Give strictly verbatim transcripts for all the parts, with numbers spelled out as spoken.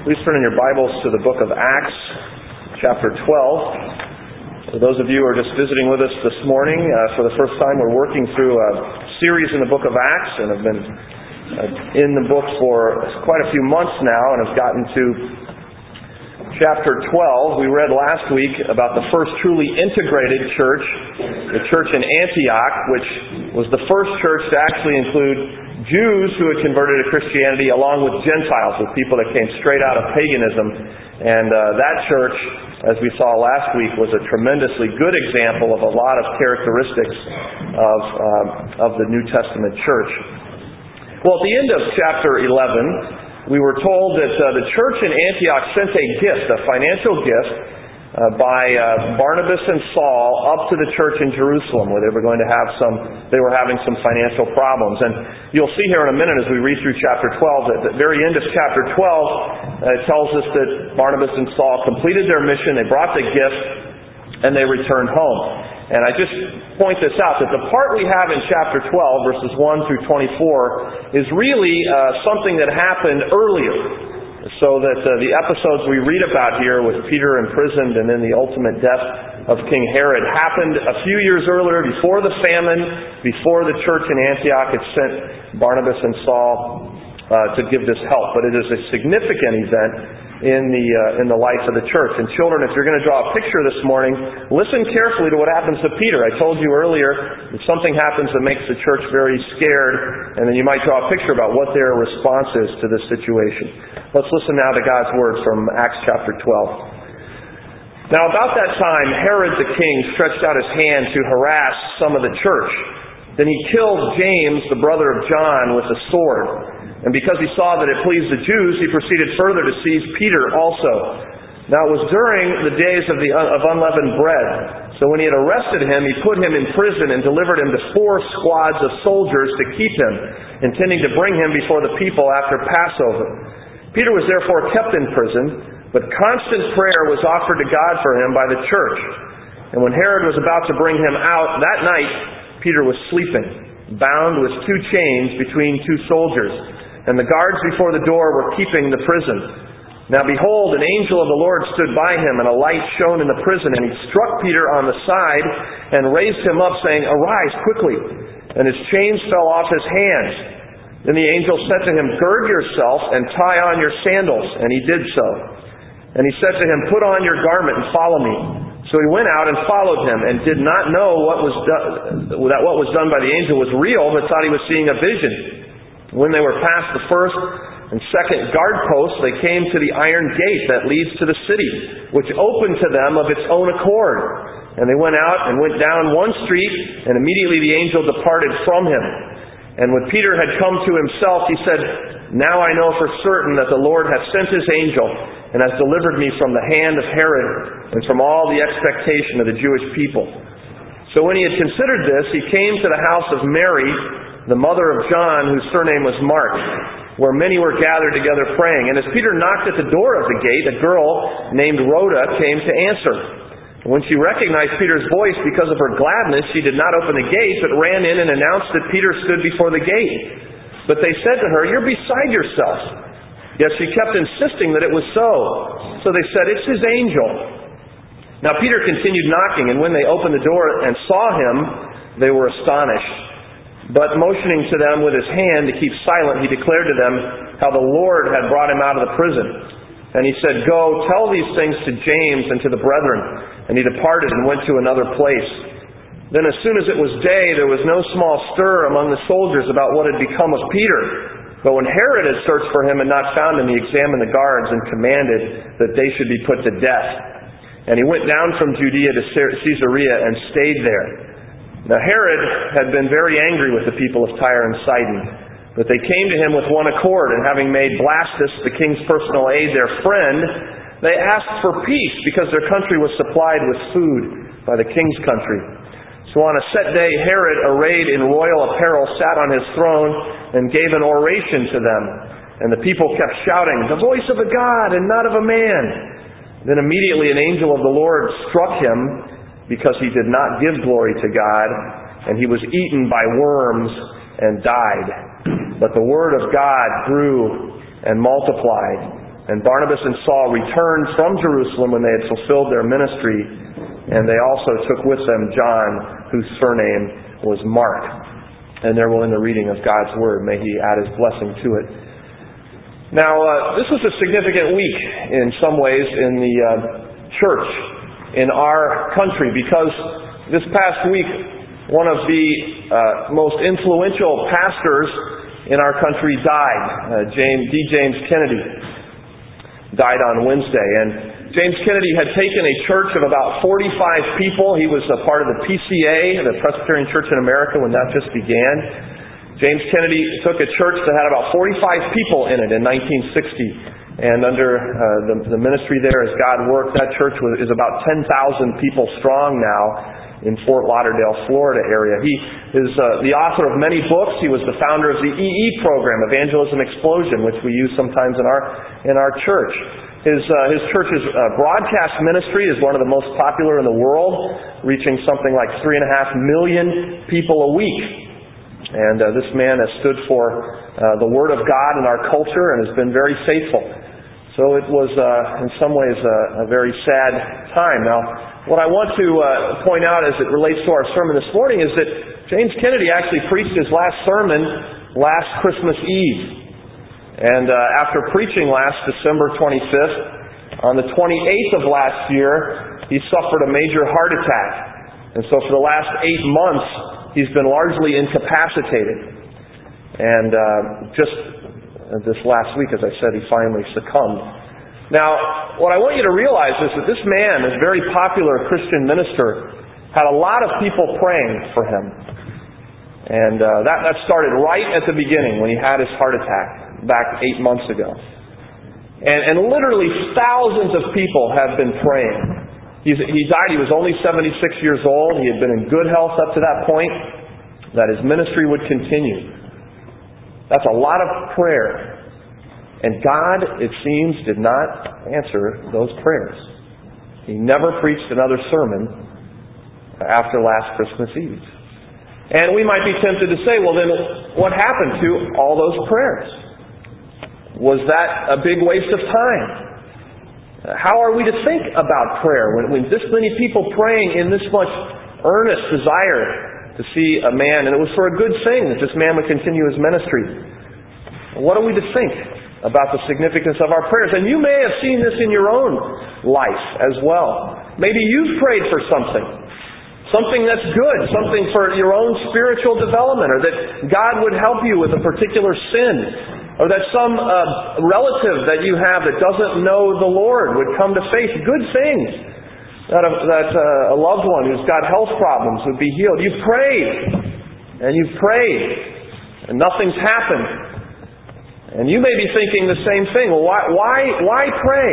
Please turn in your Bibles to the book of Acts, chapter twelve. For those of you who are just visiting with us this morning, uh, for the first time, we're working through a series in the book of Acts, and have been uh, in the book for quite a few months now, and have gotten to chapter twelve. We read last week about the first truly integrated church, the church in Antioch, which was the first church to actually include Jews who had converted to Christianity along with Gentiles, with people that came straight out of paganism. And uh, that church, as we saw last week, was a tremendously good example of a lot of characteristics of, um, of the New Testament church. Well, at the end of chapter eleven, we were told that uh, the church in Antioch sent a gift, a financial gift, Uh, by uh, Barnabas and Saul up to the church in Jerusalem, where they were going to have some, they were having some financial problems. And you'll see here in a minute as we read through chapter twelve, that at the very end of chapter twelve, uh, it tells us that Barnabas and Saul completed their mission, they brought the gift, and they returned home. And I just point this out, that the part we have in chapter twelve, verses one through twenty-four, is really uh, something that happened earlier. So that uh, the episodes we read about here with Peter imprisoned and then the ultimate death of King Herod happened a few years earlier, before the famine, before the church in Antioch had sent Barnabas and Saul uh, to give this help. But it is a significant event in the uh, in the life of the church. And children, if you're going to draw a picture this morning, listen carefully to what happens to Peter. I told you earlier, if something happens that makes the church very scared, and then you might draw a picture about what their response is to this situation. Let's listen now to God's Word from Acts chapter twelve. Now about that time, Herod the king stretched out his hand to harass some of the church. Then he killed James, the brother of John, with a sword. And because he saw that it pleased the Jews, he proceeded further to seize Peter also. Now it was during the days of, the, of unleavened bread. So when he had arrested him, he put him in prison and delivered him to four squads of soldiers to keep him, intending to bring him before the people after Passover. Peter was therefore kept in prison, but constant prayer was offered to God for him by the church. And when Herod was about to bring him out, that night Peter was sleeping, bound with two chains between two soldiers. And the guards before the door were keeping the prison. Now behold, an angel of the Lord stood by him, and a light shone in the prison. And he struck Peter on the side and raised him up, saying, "Arise quickly." And his chains fell off his hands. Then the angel said to him, "Gird yourself and tie on your sandals." And he did so. And he said to him, "Put on your garment and follow me." So he went out and followed him, and did not know what was done, that what was done by the angel was real, but thought he was seeing a vision. When they were past the first and second guard posts, they came to the iron gate that leads to the city, which opened to them of its own accord. And they went out and went down one street, and immediately the angel departed from him. And when Peter had come to himself, he said, "Now I know for certain that the Lord hath sent his angel, and has delivered me from the hand of Herod, and from all the expectation of the Jewish people." So when he had considered this, he came to the house of Mary, the mother of John, whose surname was Mark, where many were gathered together praying. And as Peter knocked at the door of the gate, a girl named Rhoda came to answer. When she recognized Peter's voice, because of her gladness, she did not open the gate, but ran in and announced that Peter stood before the gate. But they said to her, "You're beside yourself." Yet she kept insisting that it was so. So they said, "It's his angel." Now Peter continued knocking, and when they opened the door and saw him, they were astonished. But motioning to them with his hand to keep silent, he declared to them how the Lord had brought him out of the prison. And he said, "Go, tell these things to James and to the brethren." And he departed and went to another place. Then as soon as it was day, there was no small stir among the soldiers about what had become of Peter. But when Herod had searched for him and not found him, he examined the guards and commanded that they should be put to death. And he went down from Judea to Caesarea and stayed there. Now Herod had been very angry with the people of Tyre and Sidon, but they came to him with one accord, and having made Blastus, the king's personal aide, their friend, they asked for peace, because their country was supplied with food by the king's country. So on a set day, Herod, arrayed in royal apparel, sat on his throne and gave an oration to them. And the people kept shouting, "The voice of a God and not of a man." Then immediately an angel of the Lord struck him, because he did not give glory to God, and he was eaten by worms and died. But the word of God grew and multiplied, And Barnabas and Saul returned from Jerusalem when they had fulfilled their ministry, and they also took with them John, whose surname was Mark. And there will end the reading of God's Word. May He add His blessing to it. Now, uh, this was a significant week in some ways in the uh, church in our country, because this past week, one of the uh, most influential pastors in our country died. Uh, James, D. James Kennedy died on Wednesday. And James Kennedy had taken a church of about forty-five people. He was a part of the P C A, the Presbyterian Church in America, when that just began. James Kennedy took a church that had about forty-five people in it in nineteen sixty. And under uh, the, the ministry there, as God worked, that church was, is about ten thousand people strong now in Fort Lauderdale, Florida area. He is uh, the author of many books. He was the founder of the E E program, Evangelism Explosion, which we use sometimes in our in our church. His uh, his church's uh, broadcast ministry is one of the most popular in the world, reaching something like three and a half million people a week. And uh, this man has stood for uh, the Word of God in our culture and has been very faithful. So it was, uh, in some ways, uh, a very sad time. Now, what I want to uh, point out as it relates to our sermon this morning is that James Kennedy actually preached his last sermon last Christmas Eve. And uh, after preaching last December twenty-fifth, on the twenty-eighth of last year, he suffered a major heart attack. And so for the last eight months, he's been largely incapacitated. And uh, just this last week, as I said, he finally succumbed. Now, what I want you to realize is that this man, this very popular Christian minister, had a lot of people praying for him. And uh, that, that started right at the beginning when he had his heart attack back eight months ago. And, and literally thousands of people have been praying. He's, he died, he was only seventy-six years old. He had been in good health up to that point, that his ministry would continue. That's a lot of prayer. And God, it seems, did not answer those prayers. He never preached another sermon after last Christmas Eve. And we might be tempted to say, well then, what happened to all those prayers? Was that a big waste of time? How are we to think about prayer when, when this many people praying in this much earnest desire to see a man, and it was for a good thing that this man would continue his ministry? What are we to think about the significance of our prayers? And you may have seen this in your own life as well. Maybe you've prayed for something. Something that's good. Something for your own spiritual development. Or that God would help you with a particular sin. Or that some uh, relative that you have that doesn't know the Lord would come to faith. Good things. That, a, that uh, a loved one who's got health problems would be healed. You've prayed. And you've prayed. And nothing's happened. And you may be thinking the same thing. Well, why, why, why pray?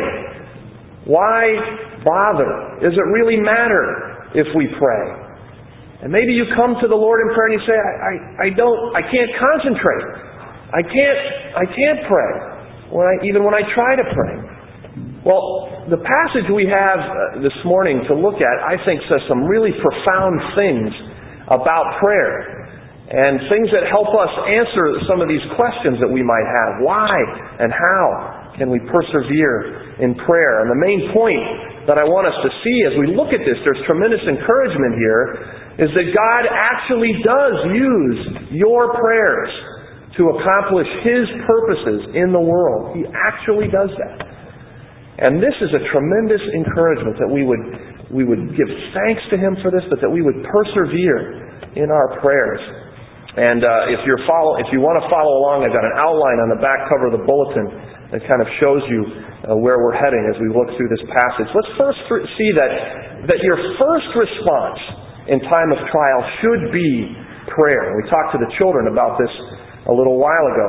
Why bother? Does it really matter if we pray? And maybe you come to the Lord in prayer and you say, I, I, I don't, I can't concentrate. I can't, I can't pray. When I, even when I try to pray. Well, the passage we have uh, this morning to look at, I think, says some really profound things about prayer. And things that help us answer some of these questions that we might have. Why and how can we persevere in prayer? And the main point that I want us to see as we look at this, there's tremendous encouragement here, is that God actually does use your prayers to accomplish His purposes in the world. He actually does that. And this is a tremendous encouragement that we would we would give thanks to Him for this, but that we would persevere in our prayers. And uh, if you're follow, if you want to follow along, I've got an outline on the back cover of the bulletin that kind of shows you uh, where we're heading as we look through this passage. Let's first see that that your first response in time of trial should be prayer. We talked to the children about this a little while ago.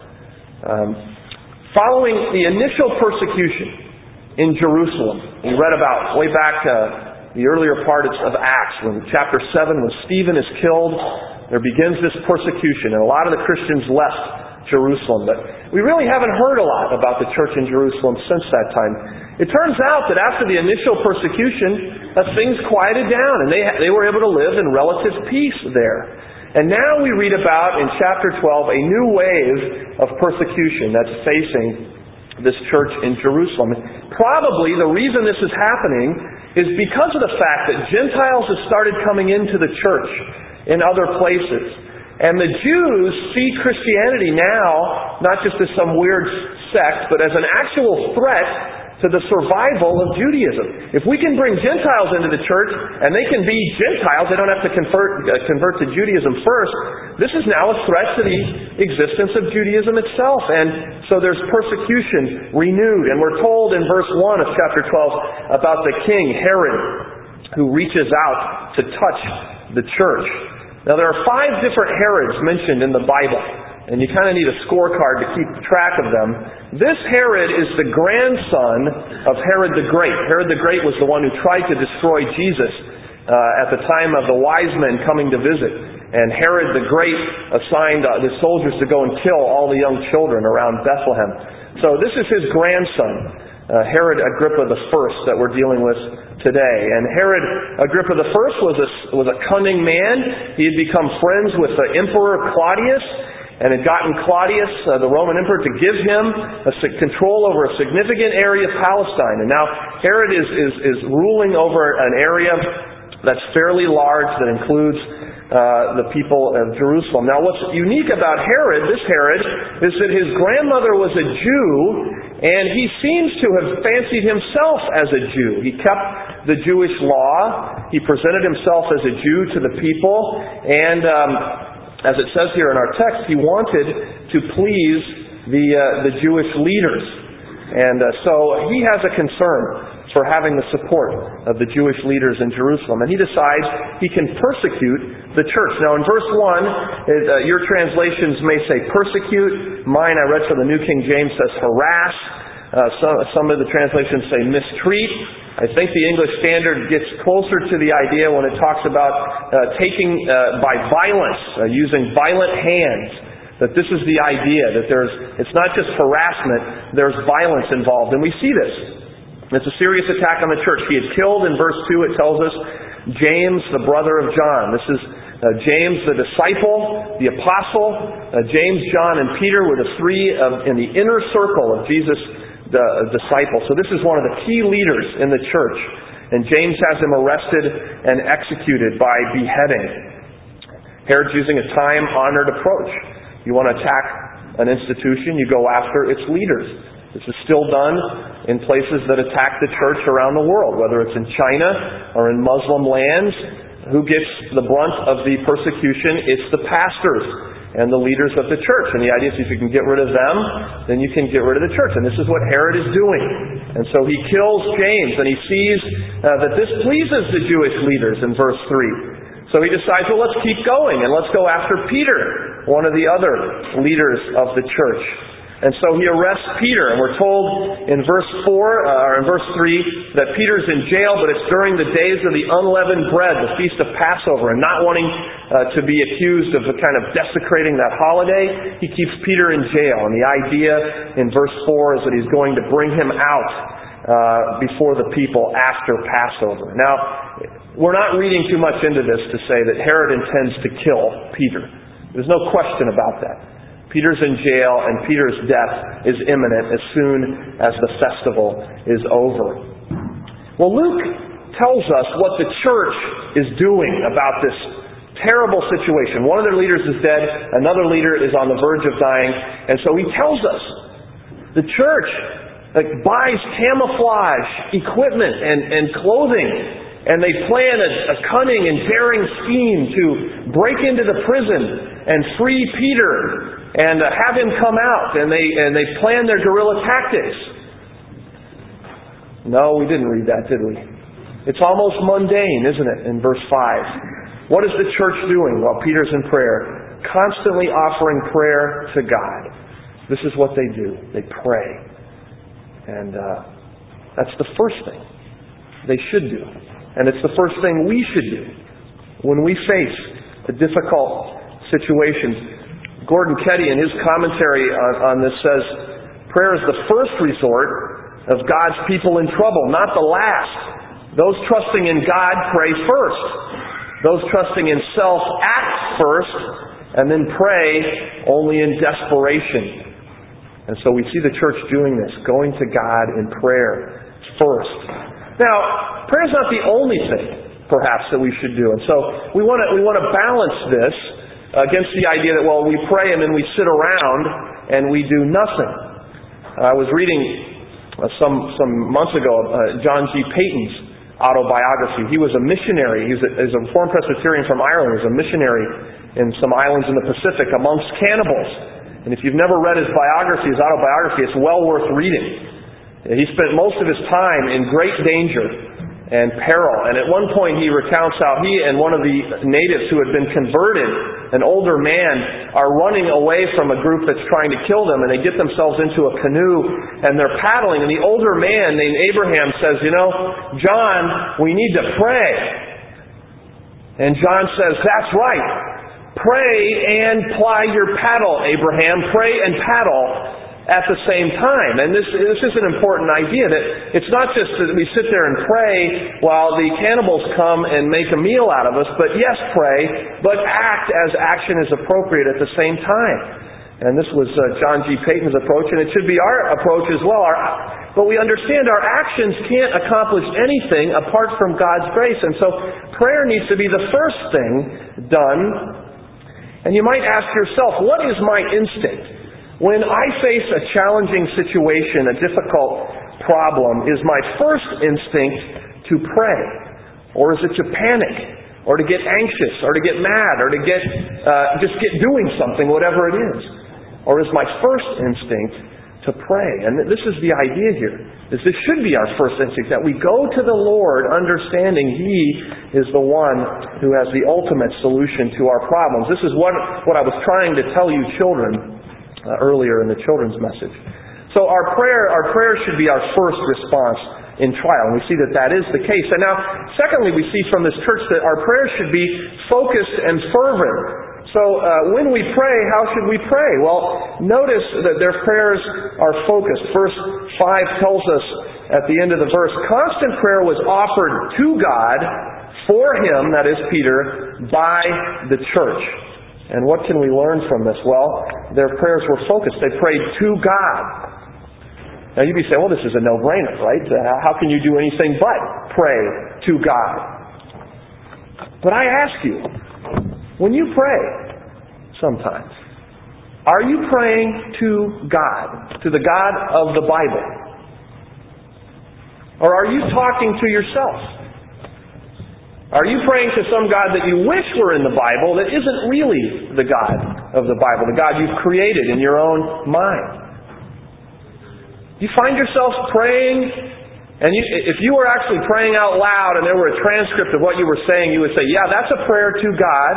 Um, following the initial persecution in Jerusalem, we read about way back uh, the earlier part of Acts, when chapter seven, when Stephen is killed. There begins this persecution, and a lot of the Christians left Jerusalem. But we really haven't heard a lot about the church in Jerusalem since that time. It turns out that after the initial persecution, uh, things quieted down, and they they were able to live in relative peace there. And now we read about, in chapter twelve, a new wave of persecution that's facing this church in Jerusalem. Probably the reason this is happening is because of the fact that Gentiles have started coming into the church in other places. And the Jews see Christianity now not just as some weird sect, but as an actual threat to the survival of Judaism. If we can bring Gentiles into the church, and they can be Gentiles, they don't have to convert, uh, convert to Judaism first, this is now a threat to the existence of Judaism itself. And so there's persecution renewed. And we're told in verse one of chapter twelve about the king, Herod, who reaches out to touch the church. Now there are five different Herods mentioned in the Bible. And you kind of need a scorecard to keep track of them. This Herod is the grandson of Herod the Great. Herod the Great was the one who tried to destroy Jesus uh, at the time of the wise men coming to visit. And Herod the Great assigned uh, his soldiers to go and kill all the young children around Bethlehem. So this is his grandson, uh, Herod Agrippa the First, that we're dealing with today. And Herod Agrippa the First was a, was a cunning man. He had become friends with the Emperor Claudius, and had gotten Claudius, uh, the Roman emperor, to give him a control over a significant area of Palestine. And now Herod is, is, is ruling over an area that's fairly large, that includes uh, the people of Jerusalem. Now what's unique about Herod, this Herod, is that his grandmother was a Jew, and he seems to have fancied himself as a Jew. He kept the Jewish law. He presented himself as a Jew to the people, and Um, as it says here in our text, he wanted to please the uh, the Jewish leaders. And uh, so he has a concern for having the support of the Jewish leaders in Jerusalem. And he decides he can persecute the church. Now in verse one, it, uh, your translations may say persecute. Mine, I read from the New King James, says harass. Uh, some, some of the translations say mistreat. I think the English Standard gets closer to the idea when it talks about uh, taking uh, by violence, uh, using violent hands. That this is the idea, that there's it's not just harassment, there's violence involved. And we see this. It's a serious attack on the church. He had killed, in verse two it tells us, James, the brother of John. This is uh, James the disciple, the apostle. Uh, James, John, and Peter were the three of, in the inner circle of Jesus' the disciple. So this is one of the key leaders in the church. And James has him arrested and executed by beheading. Herod's using a time-honored approach. You want to attack an institution, you go after its leaders. This is still done in places that attack the church around the world, whether it's in China or in Muslim lands. Who gets the brunt of the persecution? It's the pastors and the leaders of the church. And the idea is if you can get rid of them, then you can get rid of the church. And this is what Herod is doing. And so he kills James, and he sees uh, that this pleases the Jewish leaders in verse three. So he decides, well, let's keep going, and let's go after Peter, one of the other leaders of the church. And so he arrests Peter, and we're told in verse four, uh, or in verse three, that Peter's in jail, but it's during the days of the unleavened bread, the feast of Passover, and not wanting uh, to be accused of kind of desecrating that holiday, he keeps Peter in jail. And the idea in verse four is that he's going to bring him out uh, before the people after Passover. Now, we're not reading too much into this to say that Herod intends to kill Peter. There's no question about that. Peter's in jail, and Peter's death is imminent as soon as the festival is over. Well, Luke tells us what the church is doing about this terrible situation. One of their leaders is dead, another leader is on the verge of dying, and so he tells us the church like, buys camouflage equipment and, and clothing, and they plan a, a cunning and daring scheme to break into the prison and free Peter and uh, have him come out, and they and they plan their guerrilla tactics. No, we didn't read that, did we? It's almost mundane, isn't it, in verse five? What is the church doing while Peter's in prayer? Constantly offering prayer to God. This is what they do. They pray. And uh, that's the first thing they should do. And it's the first thing we should do when we face a difficult situation. Gordon Ketty, in his commentary on, on this, says, prayer is the first resort of God's people in trouble, not the last. Those trusting in God pray first. Those trusting in self act first, and then pray only in desperation. And so we see the church doing this, going to God in prayer first. Now, prayer is not the only thing, perhaps, that we should do. And so we want to we want to balance this against the idea that, well, we pray and then we sit around and we do nothing. I was reading uh, some some months ago uh, John G. Paton's autobiography. He was a missionary. He was a, he was a Reformed Presbyterian from Ireland. He was a missionary in some islands in the Pacific amongst cannibals. And if you've never read his biography, his autobiography, it's well worth reading. He spent most of his time in great danger and peril. And at one point he recounts how he and one of the natives who had been converted, an older man, are running away from a group that's trying to kill them, and they get themselves into a canoe and they're paddling, and the older man named Abraham says, you know, John, we need to pray. And John says, that's right. Pray and ply your paddle, Abraham. Pray and paddle at the same time. And this, this is an important idea, that it's not just that we sit there and pray while the cannibals come and make a meal out of us, but yes, pray, but act as action is appropriate at the same time. And this was uh, John G. Paton's approach, and it should be our approach as well. Our, but we understand our actions can't accomplish anything apart from God's grace. And so prayer needs to be the first thing done. And you might ask yourself, what is my instinct? When I face a challenging situation, a difficult problem, is my first instinct to pray? Or is it to panic? Or to get anxious? Or to get mad? Or to get uh, just get doing something, whatever it is? Or is my first instinct to pray? And this is the idea here. Is this should be our first instinct, that we go to the Lord understanding He is the one who has the ultimate solution to our problems. This is what, what I was trying to tell you children Uh, earlier in the children's message. So our prayer, our prayer should be our first response in trial. And we see that that is the case. And now, secondly, we see from this church that our prayer should be focused and fervent. So uh, when we pray, how should we pray? Well, notice that their prayers are focused. Verse five tells us at the end of the verse, constant prayer was offered to God for him, that is Peter, by the church. And what can we learn from this? Well, their prayers were focused. They prayed to God. Now you'd be saying, well, this is a no-brainer, right? Uh, how can you do anything but pray to God? But I ask you, when you pray, sometimes, are you praying to God, to the God of the Bible? Or are you talking to yourself? Are you praying to some God that you wish were in the Bible that isn't really the God of the Bible, the God you've created in your own mind? Do you find yourself praying, and you, if you were actually praying out loud and there were a transcript of what you were saying, you would say, yeah, that's a prayer to God?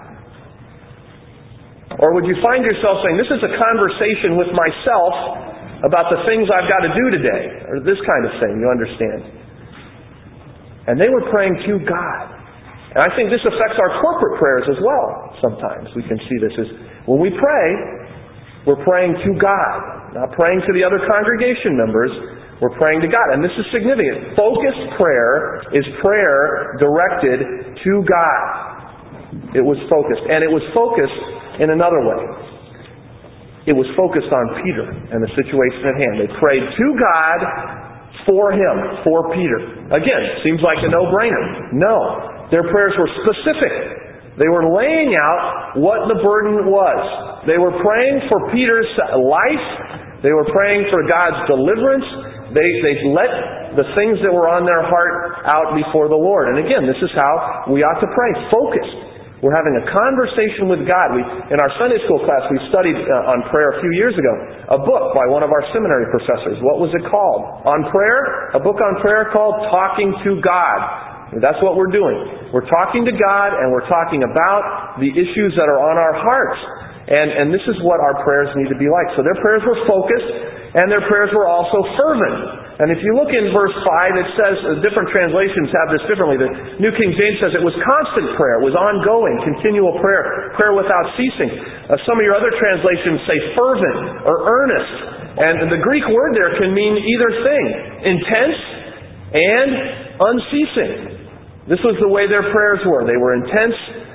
Or would you find yourself saying, this is a conversation with myself about the things I've got to do today, or this kind of thing, you understand? And they were praying to God. And I think this affects our corporate prayers as well. Sometimes we can see this as when we pray, we're praying to God, not praying to the other congregation members. We're praying to God. And this is significant. Focused prayer is prayer directed to God. It was focused. And it was focused in another way. It was focused on Peter and the situation at hand. They prayed to God for him, for Peter. Again, seems like a no-brainer. No. Their prayers were specific. They were laying out what the burden was. They were praying for Peter's life. They were praying for God's deliverance. They, they let the things that were on their heart out before the Lord. And again, this is how we ought to pray. Focused. We're having a conversation with God. We, in our Sunday school class, we studied uh, on prayer a few years ago, a book by one of our seminary professors. What was it called? On prayer? A book on prayer called Talking to God. That's what we're doing. We're talking to God, and we're talking about the issues that are on our hearts. And, and this is what our prayers need to be like. So their prayers were focused, and their prayers were also fervent. And if you look in verse five, it says, uh, different translations have this differently. The New King James says it was constant prayer, it was ongoing, continual prayer, prayer without ceasing. Uh, some of your other translations say fervent or earnest. And the Greek word there can mean either thing, intense and unceasing. This was the way their prayers were. They were intense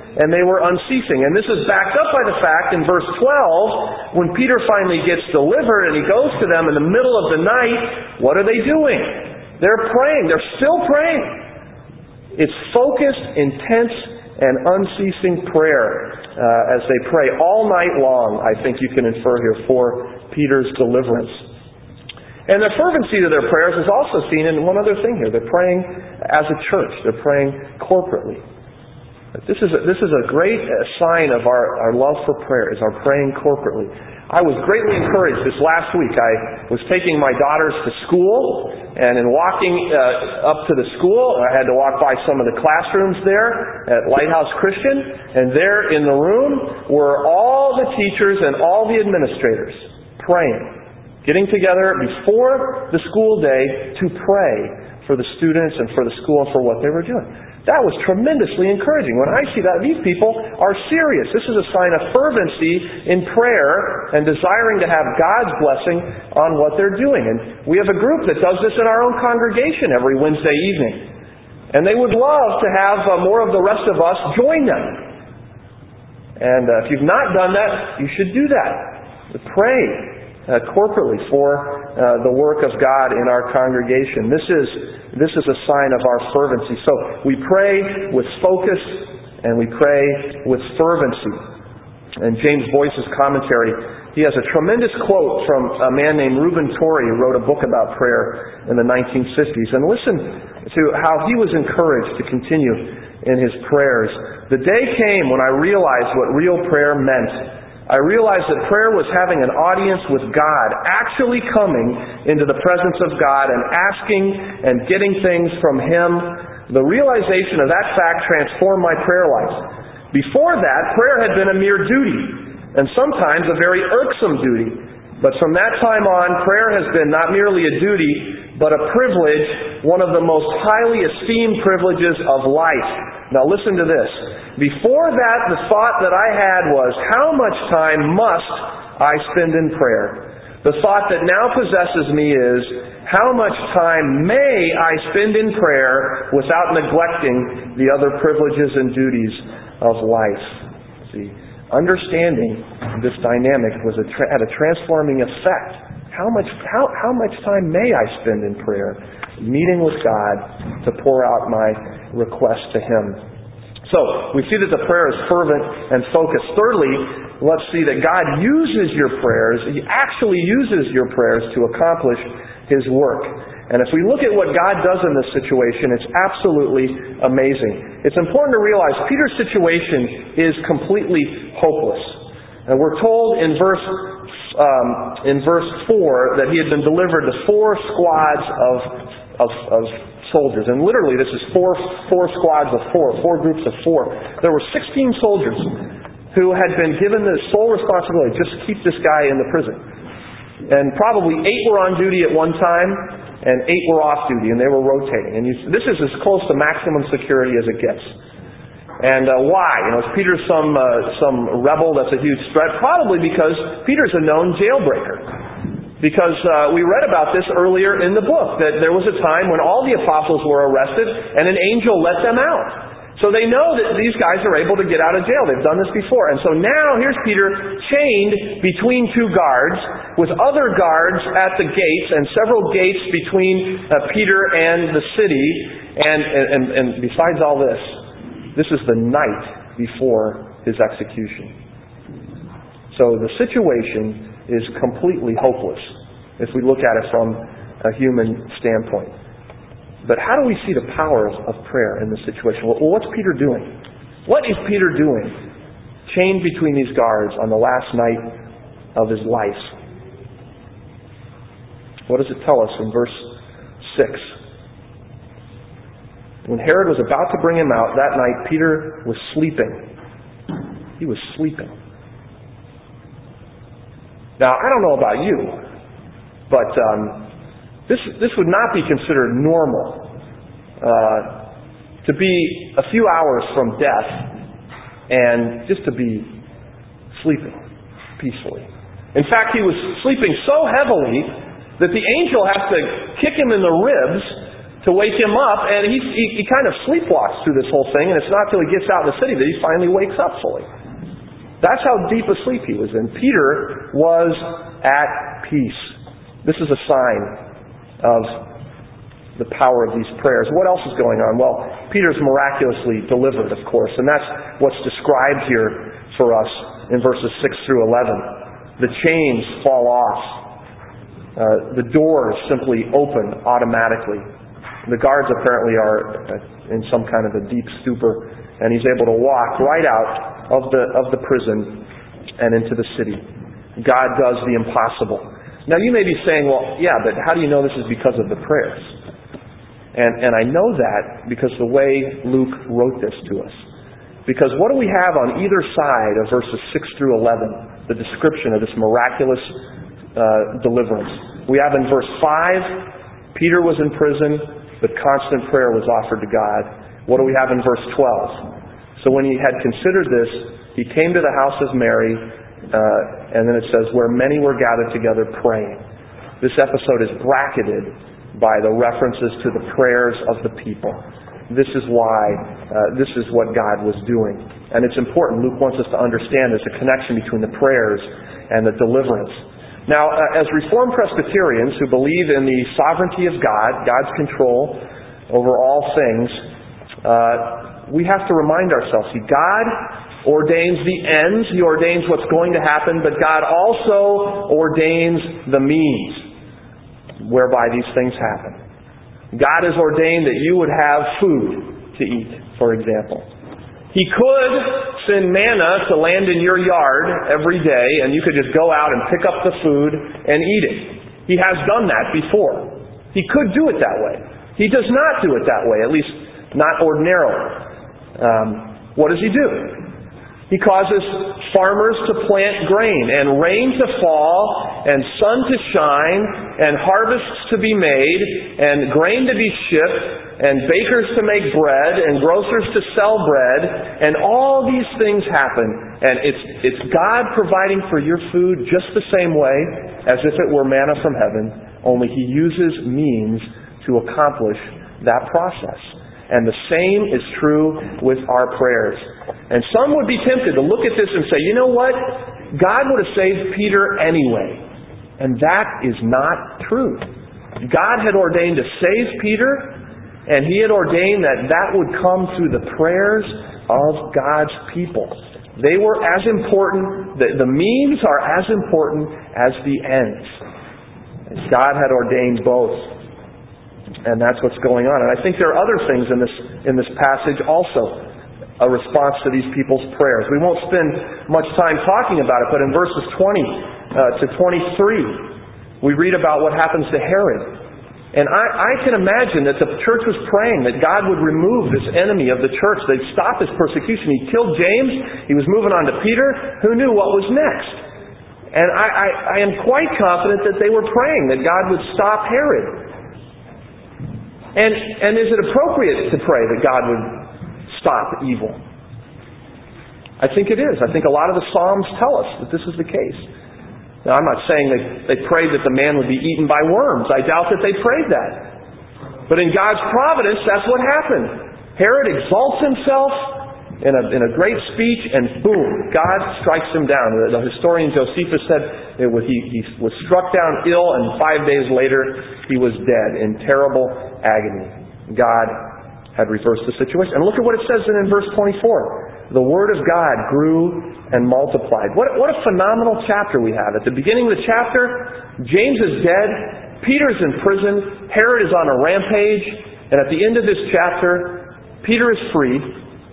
and they were unceasing. And this is backed up by the fact in verse twelve, when Peter finally gets delivered and he goes to them in the middle of the night, what are they doing? They're praying. They're still praying. It's focused, intense, and unceasing prayer uh, as they pray all night long, I think you can infer here, for Peter's deliverance. And the fervency of their prayers is also seen in one other thing here. They're praying as a church. They're praying corporately. This is a, this is a great sign of our, our love for prayer, is our praying corporately. I was greatly encouraged this last week. I was taking my daughters to school, and in walking uh, up to the school, I had to walk by some of the classrooms there at Lighthouse Christian, and there in the room were all the teachers and all the administrators praying. Getting together before the school day to pray for the students and for the school and for what they were doing. That was tremendously encouraging. When I see that, these people are serious. This is a sign of fervency in prayer and desiring to have God's blessing on what they're doing. And we have a group that does this in our own congregation every Wednesday evening. And they would love to have uh, more of the rest of us join them. And uh, if you've not done that, you should do that. Pray. Uh, corporately for uh, the work of God in our congregation. This is this is a sign of our fervency. So we pray with focus and we pray with fervency. And James Boyce's commentary, he has a tremendous quote from a man named Reuben Torrey, who wrote a book about prayer in the nineteen fifties. And listen to how he was encouraged to continue in his prayers. The day came when I realized what real prayer meant. I realized that prayer was having an audience with God, actually coming into the presence of God and asking and getting things from Him. The realization of that fact transformed my prayer life. Before that, prayer had been a mere duty, and sometimes a very irksome duty. But from that time on, prayer has been not merely a duty, but a privilege, one of the most highly esteemed privileges of life. Now listen to this. Before that, the thought that I had was, how much time must I spend in prayer? The thought that now possesses me is, how much time may I spend in prayer without neglecting the other privileges and duties of life? See, understanding this dynamic was a tra- had a transforming effect. How much, how, how much time may I spend in prayer, meeting with God to pour out my request to Him? So, we see that the prayer is fervent and focused. Thirdly, let's see that God uses your prayers. He actually uses your prayers to accomplish His work. And if we look at what God does in this situation, it's absolutely amazing. It's important to realize Peter's situation is completely hopeless. And we're told in verse um, in verse four that he had been delivered to four squads of of, of soldiers. And literally this is four four squads of four, four groups of four. There were sixteen soldiers who had been given the sole responsibility, just keep this guy in the prison. And probably eight were on duty at one time, and eight were off duty, and they were rotating. And you, this is as close to maximum security as it gets. And uh, why? You know, is Peter some uh, some rebel that's a huge threat? Probably because Peter's a known jailbreaker. Because uh, we read about this earlier in the book, that there was a time when all the apostles were arrested, and an angel let them out. So they know that these guys are able to get out of jail. They've done this before. And so now here's Peter chained between two guards with other guards at the gates and several gates between uh, Peter and the city. And, and, and besides all this, this is the night before his execution. So the situation is completely hopeless if we look at it from a human standpoint. But how do we see the power of prayer in this situation? Well, what's Peter doing? What is Peter doing chained between these guards on the last night of his life? What does it tell us in verse six? When Herod was about to bring him out that night, Peter was sleeping. He was sleeping. Now, I don't know about you, but um, this this would not be considered normal uh, to be a few hours from death and just to be sleeping peacefully. In fact, he was sleeping so heavily that the angel has to kick him in the ribs to wake him up, and he, he, he kind of sleepwalks through this whole thing, and it's not until he gets out in the city that he finally wakes up fully. That's how deep a sleep he was in. Peter was at peace. This is a sign of the power of these prayers. What else is going on? Well, Peter's miraculously delivered, of course, and that's what's described here for us in verses six through eleven. The chains fall off. Uh, the doors simply open automatically. The guards apparently are in some kind of a deep stupor, and he's able to walk right out of the of the prison and into the city. God does the impossible. Now you may be saying, well, yeah, but how do you know this is because of the prayers? And and I know that because the way Luke wrote this to us. Because what do we have on either side of verses six through eleven, the description of this miraculous uh, deliverance? We have in verse five, Peter was in prison, but constant prayer was offered to God. What do we have in verse twelve? So when he had considered this, he came to the house of Mary, uh, and then it says, where many were gathered together praying. This episode is bracketed by the references to the prayers of the people. This is why, uh, this is what God was doing. And it's important. Luke wants us to understand there's a connection between the prayers and the deliverance. Now, uh, as Reformed Presbyterians who believe in the sovereignty of God, God's control over all things, uh, we have to remind ourselves, see, God ordains the ends, He ordains what's going to happen, but God also ordains the means whereby these things happen. God has ordained that you would have food to eat, for example. He could send manna to land in your yard every day, and you could just go out and pick up the food and eat it. He has done that before. He could do it that way. He does not do it that way, at least not ordinarily. Um, what does He do? He causes farmers to plant grain, and rain to fall, and sun to shine, and harvests to be made, and grain to be shipped, and bakers to make bread, and grocers to sell bread, and all these things happen. And it's it's God providing for your food just the same way as if it were manna from heaven, only He uses means to accomplish that process. And the same is true with our prayers. And some would be tempted to look at this and say, you know what? God would have saved Peter anyway. And that is not true. God had ordained to save Peter, and He had ordained that that would come through the prayers of God's people. They were as important, the, the means are as important as the ends. God had ordained both. And that's what's going on. And I think there are other things in this in this passage also, a response to these people's prayers. We won't spend much time talking about it, but in verses twenty uh, to twenty-three, we read about what happens to Herod. And I, I can imagine that the church was praying that God would remove this enemy of the church, they'd stop his persecution. He killed James, he was moving on to Peter. Who knew what was next? And I, I, I am quite confident that they were praying that God would stop Herod. And, and is it appropriate to pray that God would stop evil? I think it is. I think a lot of the Psalms tell us that this is the case. Now, I'm not saying that they prayed that the man would be eaten by worms. I doubt that they prayed that. But in God's providence, that's what happened. Herod exalts himself in a, in a great speech, and boom, God strikes him down. The, the historian Josephus said it was, he, he was struck down ill, and five days later he was dead in terrible agony. God had reversed the situation. And look at what it says in, in verse twenty-four. The Word of God grew and multiplied. What, what a phenomenal chapter we have. At the beginning of the chapter, James is dead, Peter's in prison, Herod is on a rampage, and at the end of this chapter, Peter is freed,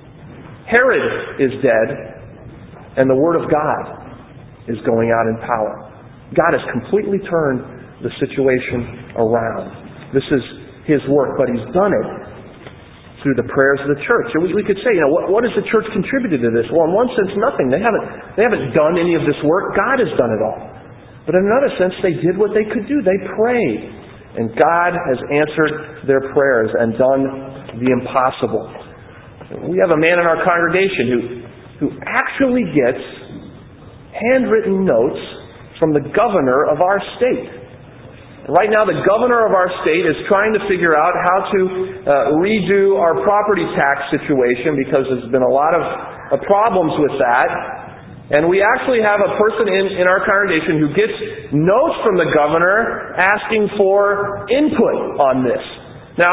Herod is dead, and the Word of God is going out in power. God has completely turned the situation around. This is His work, but He's done it through the prayers of the church. So we, we could say, you know, what, what has the church contributed to this? Well, in one sense, nothing. They haven't, they haven't done any of this work. God has done it all. But in another sense, they did what they could do. They prayed. And God has answered their prayers and done the impossible. We have a man in our congregation who, who actually gets handwritten notes from the governor of our state. Right now, the governor of our state is trying to figure out how to uh, redo our property tax situation because there's been a lot of uh, problems with that. And we actually have a person in, in our congregation who gets notes from the governor asking for input on this. Now,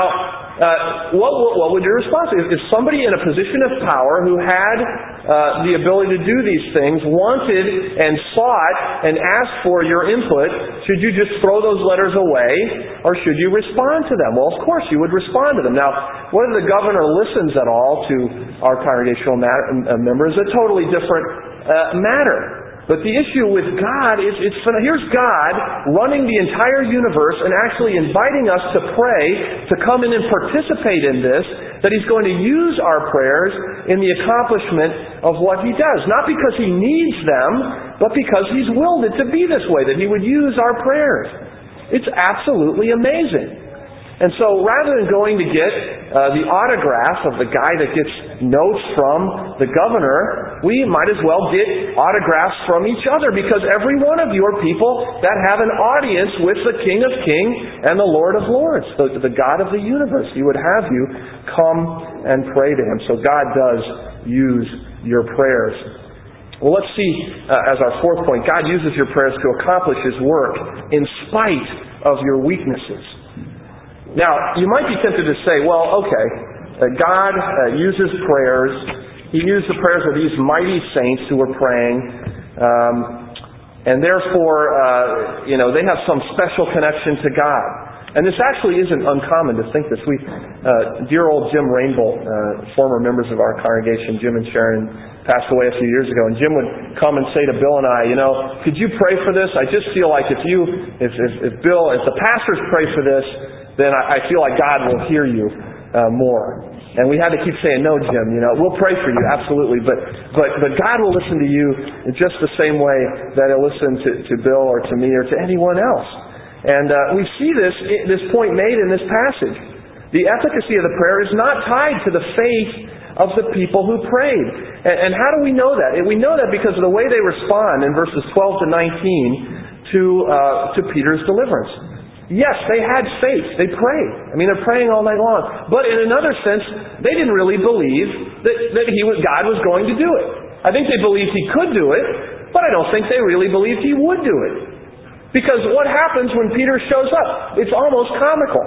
uh, what, what would your response be? If somebody in a position of power who had uh, the ability to do these things wanted and sought and asked for your input, should you just throw those letters away or should you respond to them? Well, of course you would respond to them. Now, whether the governor listens at all to our congregational matter, uh, members is a totally different uh, matter. But the issue with God is, it's here's God running the entire universe and actually inviting us to pray, to come in and participate in this, that He's going to use our prayers in the accomplishment of what He does. Not because He needs them, but because He's willed it to be this way, that He would use our prayers. It's absolutely amazing. And so rather than going to get uh, the autograph of the guy that gets notes from the governor, we might as well get autographs from each other, because every one of you are people that have an audience with the King of Kings and the Lord of Lords, the, the God of the universe. He would have you come and pray to Him. So God does use your prayers. Well, let's see, uh, as our fourth point, God uses your prayers to accomplish His work in spite of your weaknesses. Now, you might be tempted to say, well, okay, uh, God uh, uses prayers. He used the prayers of these mighty saints who were praying. Um, and therefore, uh, you know, they have some special connection to God. And this actually isn't uncommon to think this. We, uh, dear old Jim Rainbow, uh, former members of our congregation, Jim and Sharon, passed away a few years ago. And Jim would come and say to Bill and I, you know, could you pray for this? I just feel like if you, if, if, if Bill, if the pastors pray for this, then I feel like God will hear you uh, more. And we had to keep saying, no, Jim, you know, we'll pray for you, absolutely, but but but God will listen to you in just the same way that He'll listen to, to Bill or to me or to anyone else. And uh, we see this this point made in this passage. The efficacy of the prayer is not tied to the faith of the people who prayed. And, and how do we know that? We know that because of the way they respond in verses twelve to nineteen to uh, to Peter's deliverance. Yes, they had faith. They prayed. I mean, they're praying all night long. But in another sense, they didn't really believe that, that he was, God was going to do it. I think they believed He could do it, but I don't think they really believed He would do it. Because what happens when Peter shows up? It's almost comical.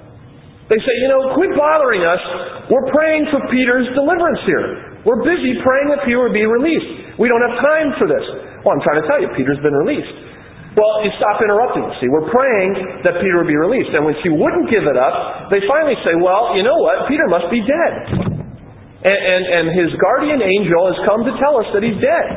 They say, you know, quit bothering us. We're praying for Peter's deliverance here. We're busy praying that Peter would be released. We don't have time for this. Well, I'm trying to tell you, Peter's been released. Well, you stop interrupting. See, we're praying that Peter would be released. And when she wouldn't give it up, they finally say, well, you know what? Peter must be dead. And, and, and his guardian angel has come to tell us that he's dead.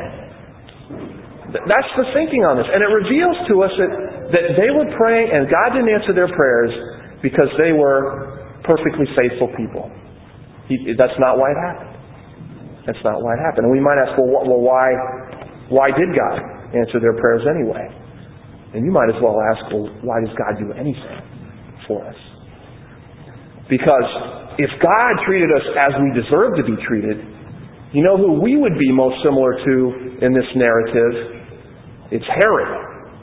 That's the thinking on this. And it reveals to us that, that they were praying and God didn't answer their prayers because they were perfectly faithful people. He, that's not why it happened. That's not why it happened. And we might ask, well, well why, why did God answer their prayers anyway? And you might as well ask, well, why does God do anything for us? Because if God treated us as we deserve to be treated, you know who we would be most similar to in this narrative? It's Herod.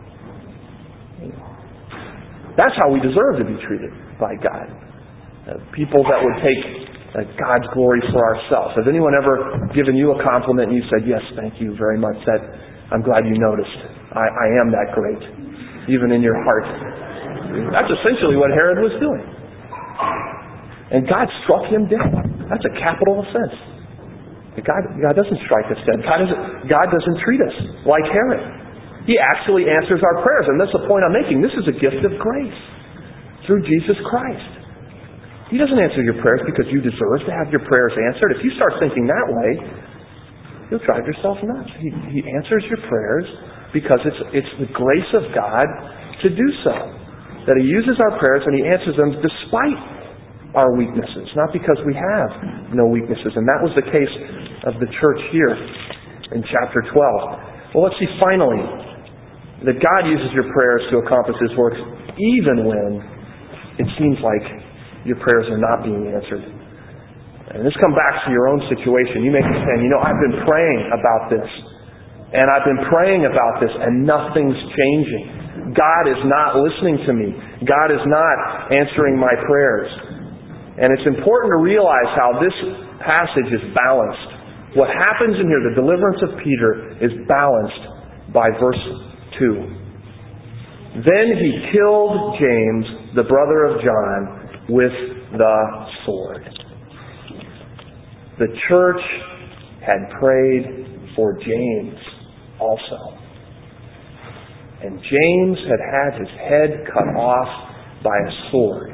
That's how we deserve to be treated by God. Uh, people that would take uh, God's glory for ourselves. Has anyone ever given you a compliment and you said, yes, thank you very much. That I'm glad you noticed. I, I am that great, even in your heart. That's essentially what Herod was doing. And God struck him dead. That's a capital offense. God, God doesn't strike us dead. God doesn't, God doesn't treat us like Herod. He actually answers our prayers. And that's the point I'm making. This is a gift of grace through Jesus Christ. He doesn't answer your prayers because you deserve to have your prayers answered. If you start thinking that way, you'll drive yourself nuts. He, he answers your prayers because it's it's the grace of God to do so. That He uses our prayers and He answers them despite our weaknesses, not because we have no weaknesses. And that was the case of the church here in chapter twelve. Well, let's see finally that God uses your prayers to accomplish His works even when it seems like your prayers are not being answered. And this comes back to your own situation. You may be saying, you know, I've been praying about this. And I've been praying about this and nothing's changing. God is not listening to me. God is not answering my prayers. And it's important to realize how this passage is balanced. What happens in here, the deliverance of Peter, is balanced by verse two. Then he killed James, the brother of John, with the sword. The church had prayed for James also. And James had had his head cut off by a sword.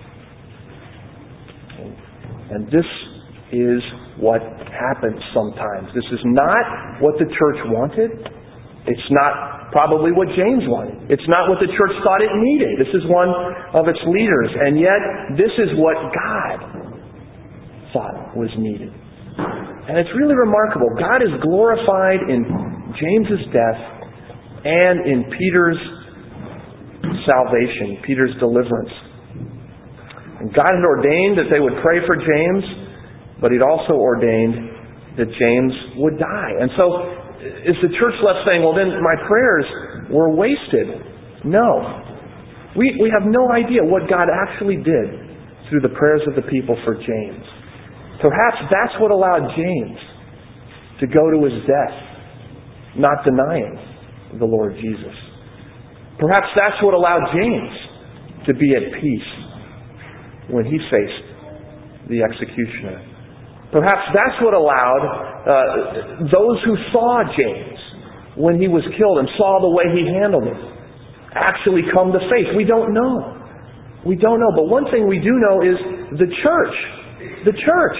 And this is what happens sometimes. This is not what the church wanted. It's not probably what James wanted. It's not what the church thought it needed. This is one of its leaders. And yet, this is what God thought was needed. And it's really remarkable. God is glorified in James's death and in Peter's salvation, Peter's deliverance. And God had ordained that they would pray for James, but He'd also ordained that James would die. And so, is the church left saying, well then my prayers were wasted? No. We, we have no idea what God actually did through the prayers of the people for James. Perhaps that's what allowed James to go to his death, not denying the Lord Jesus. Perhaps that's what allowed James to be at peace when he faced the executioner. Perhaps that's what allowed uh, those who saw James when he was killed and saw the way he handled it actually come to faith. We don't know. We don't know. But one thing we do know is the church, the church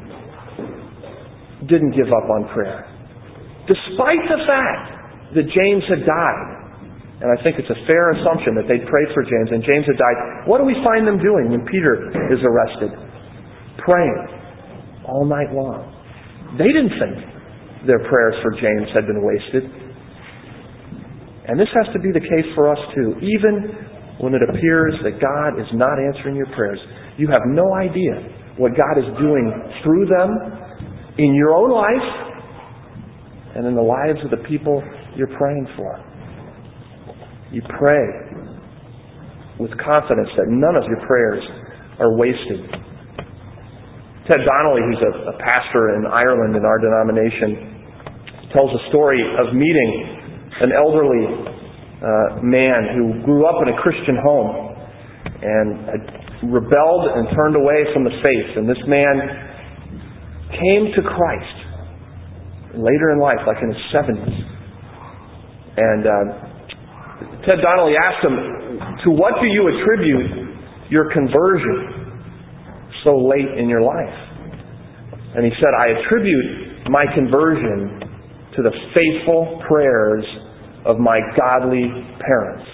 didn't give up on prayer. Despite the fact that James had died. And I think it's a fair assumption that they prayed for James and James had died. What do we find them doing when Peter is arrested? Praying all night long. They didn't think their prayers for James had been wasted. And this has to be the case for us too. Even when it appears that God is not answering your prayers, you have no idea what God is doing through them in your own life and in the lives of the people you're praying for. You pray with confidence that none of your prayers are wasted. Ted Donnelly, who's a, a pastor in Ireland in our denomination, tells a story of meeting an elderly uh, man who grew up in a Christian home and had rebelled and turned away from the faith. And this man came to Christ later in life, like in his seventies. And uh, Ted Donnelly asked him, to what do you attribute your conversion so late in your life? And he said, I attribute my conversion to the faithful prayers of my godly parents.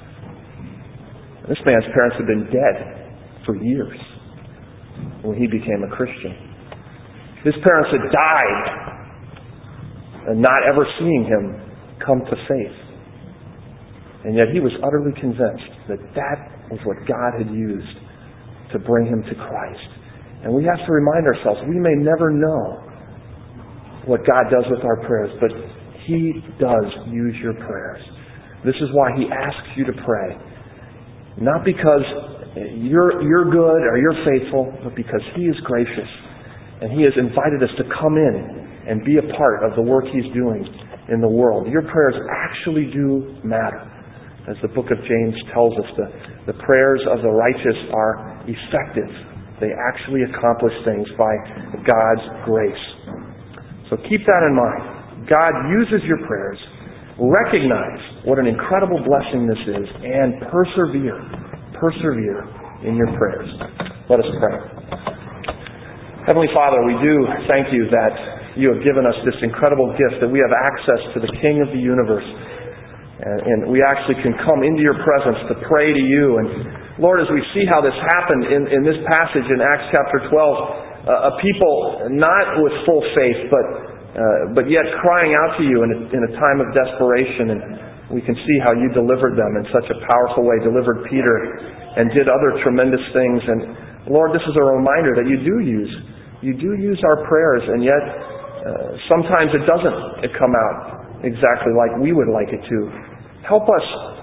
This man's parents had been dead for years when he became a Christian. His parents had died and not ever seeing him come to faith. And yet he was utterly convinced that that was what God had used to bring him to Christ. And we have to remind ourselves, we may never know what God does with our prayers, but He does use your prayers. This is why He asks you to pray. Not because you're, you're good or you're faithful, but because He is gracious. And He has invited us to come in and be a part of the work He's doing in the world. Your prayers actually do matter. As the book of James tells us, the, the prayers of the righteous are effective. They actually accomplish things by God's grace. So keep that in mind. God uses your prayers. Recognize what an incredible blessing this is and persevere. Persevere in your prayers. Let us pray. Heavenly Father, we do thank you that you have given us this incredible gift, that we have access to the King of the universe. And, and we actually can come into your presence to pray to you. And Lord, as we see how this happened in, in this passage in Acts chapter twelve, uh, a people not with full faith, but uh, but yet crying out to you in a, in a time of desperation. And we can see how you delivered them in such a powerful way, delivered Peter, and did other tremendous things. And Lord, this is a reminder that you do use, you do use our prayers, and yet uh, sometimes it doesn't come out exactly like we would like it to. Help us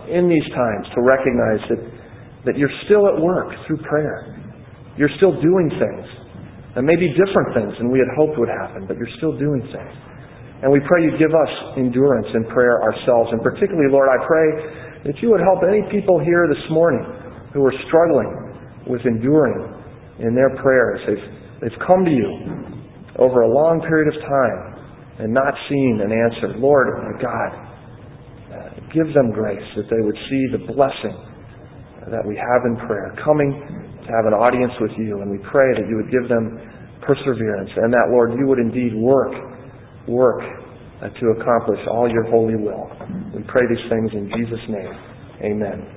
in these times to recognize that, that you're still at work through prayer. You're still doing things. And maybe different things than we had hoped would happen, but you're still doing things. And we pray you give us endurance in prayer ourselves. And particularly, Lord, I pray that you would help any people here this morning who are struggling with enduring in their prayers. They've, they've come to you over a long period of time and not seen an answer. Lord, my God, uh, give them grace that they would see the blessing that we have in prayer, coming to have an audience with you. And we pray that you would give them perseverance and that, Lord, you would indeed work, work uh, to accomplish all your holy will. We pray these things in Jesus' name. Amen.